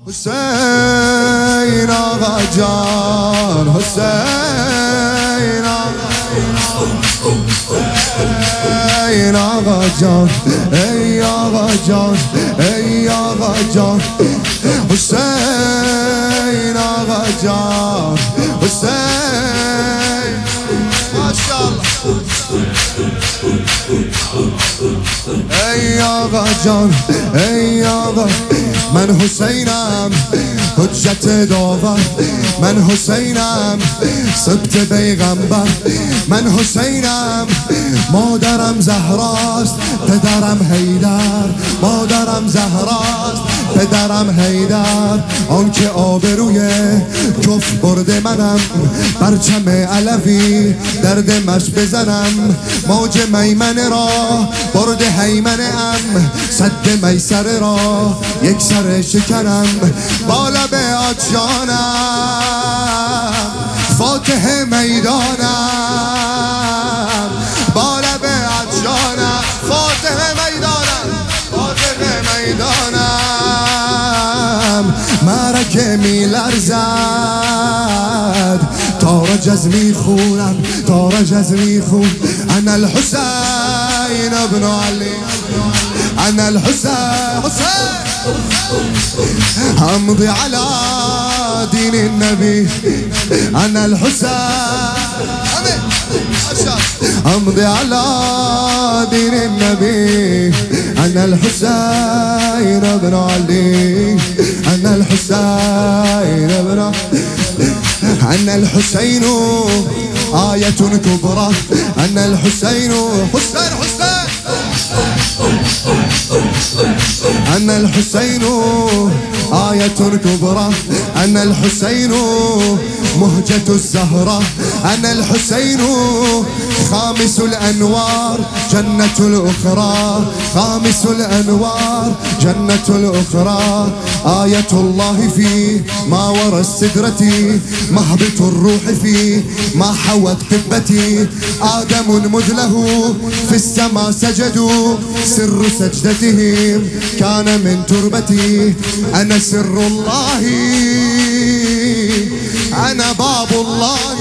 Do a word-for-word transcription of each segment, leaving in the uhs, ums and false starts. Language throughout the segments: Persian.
حسین آقا جان، حسین آقا حسین آقا جان، ای آقا جان، ای آقا جان، حسین آقا جان، حسین ماشاءالله. ای آقا جان، ای آقا، من حسینم حجت داور، من حسینم سبت پیغمبر، من حسینم مادرم زهراست پدرم حیدر، مادرم زهراست پدرم حیدر، آنکه آبروی کف برده منم، پرچم علوی در دمش بزنم، موج میمنه را برده حیمنه ام، صد میسره را یک سر شکنم، بالا به آجانم فاتح میدانم، بالا به آجانم فاتح میدانم، فاتح میدانم، معرکه می لرزد تارج از می خونم، تارج از می خون، انا الحسین ابن علی، انا الحسین، حسین امضي على دين النبي، انا الحسين امضي على دين النبي، انا الحسين ابن علي، انا الحسين ابن، انا الحسين آية كبرى، انا الحسين حسين حسين، أنا الحسين آية كبرى، أنا الحسين مهجة الزهرة، أنا الحسين خامس الأنوار جنة الأخرى، خامس الأنوار جنة الأخرى، آية الله في ما وراء السدرة، مهبط الروح في ما حوت قبتي، آدم مذله في السماء سجدوا، سر سجدتهم كان من تربتي، أنا سر الله، أنا باب الله،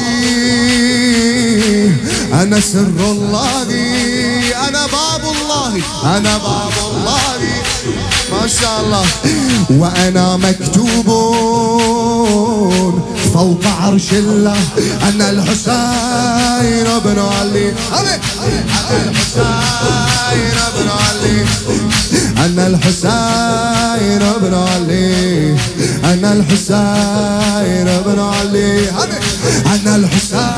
أنا سر الله، أنا باب الله، أنا باب الله، ما شاء الله، وأنا مكتوب فوق عرش الله، أنا الحسين بن علي، أنا الحسين بن علي، أنا الحسين بن علي، أنا الحسين بن علي، أنا الحسين،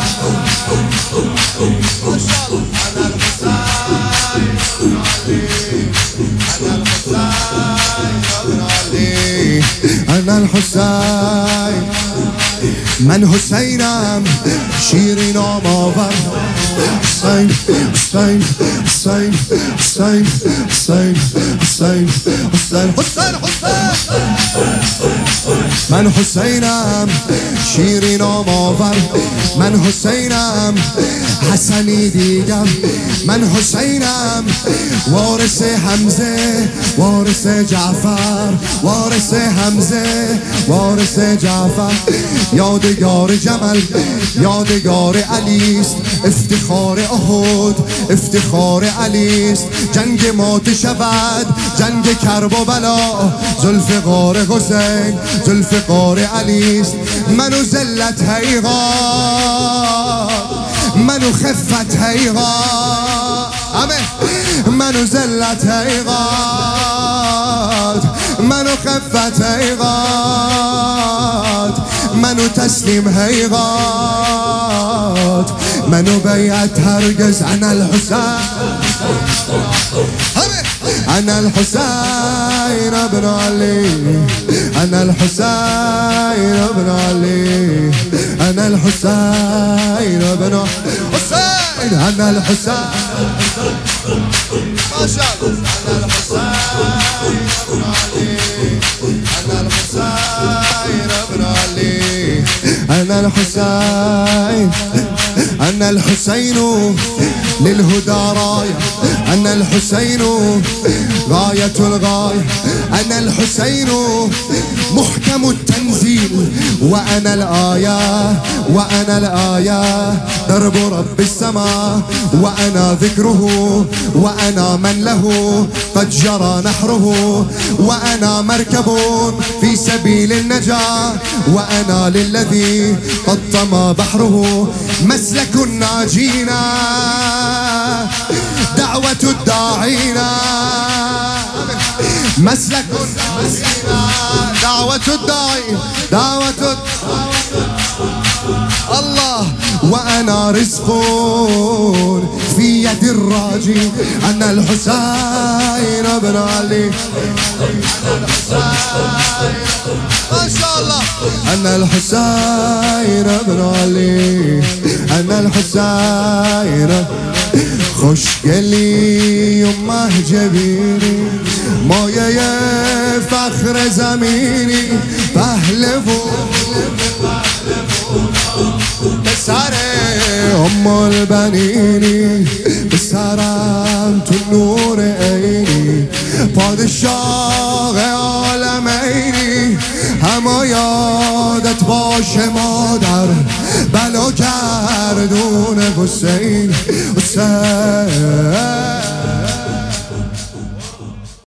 ما شاء الله، أنا الحسين بن علي، أنا الحسين بن علي، أنا الحسين، من حسینم شیرین آماور، حسین حسین حسین حسین حسین حسین حسین حسین حسین، من حسینم شیرین آماور، من حسینم حسنی دیگر، من حسینم وارث حمزه، وارث جعفر، وارث حمزه، وارث جعفر، یادگار جمل، یادگار علیست، افتخار احد، افتخار علیست، جنگ مات شود، جنگ کرب و بلا، ذوالفقار حسین، ذوالفقار علیست، منو ذلت حیقا، منو خفت حیقا، منو ذلت حیقات، منو خفت حیقات، منو تسلیم حیقات، منو بیعت هرگز، انا الحسین، انا الحسين ابن علي، انا الحسين ابن علي، انا الحسين ابن حسين، انا الحسين، ما شاء الله، انا الحسين ابن علي، انا الحسين ابن علي، انا الحسين، أن الحسين للهدى راية، أن الحسين غاية الغاية، أن الحسين محكم التنزيل، وأنا الآية وأنا الآية درب رب السماء، وأنا ذكره وأنا من له قد جرى نحره، وأنا مركب في سبيل النجاة، وأنا للذي قد طمى بحره. مسلك الناجين دعوة الداعين، مسلك الناجين دعوة الداعين، دعوة الله، وأنا رزق في يد الراجي. أن الحسين بن علي، ما شاء الله، أن الحسين بن علي، أن الحسين خوشگلی یمه جبینی، مایه فخر زمینی، پهلوان بسر ام البنینی، بسرم تو نور عینی، پادشاه عالمینی، همه یادت باشه مادر بلا گردون حسین حسین